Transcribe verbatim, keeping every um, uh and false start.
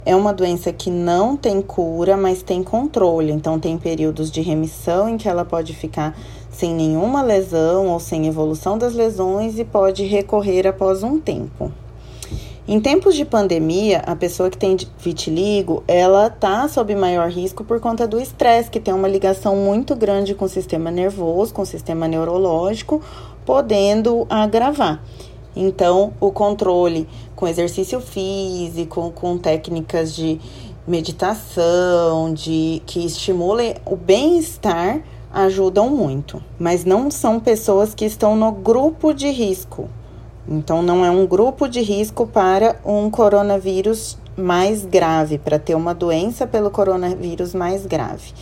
É uma doença que não tem cura, mas tem controle. Então, tem períodos de remissão em que ela pode ficar sem nenhuma lesão ou sem evolução das lesões e pode recorrer após um tempo. Em tempos de pandemia, a pessoa que tem vitiligo, ela está sob maior risco por conta do estresse, que tem uma ligação muito grande com o sistema nervoso, com o sistema neurológico, podendo agravar. Então, o controle com exercício físico, com técnicas de meditação, de, que estimulem o bem-estar, ajudam muito. Mas não são pessoas que estão no grupo de risco. Então, não é um grupo de risco para um coronavírus mais grave, para ter uma doença pelo coronavírus mais grave.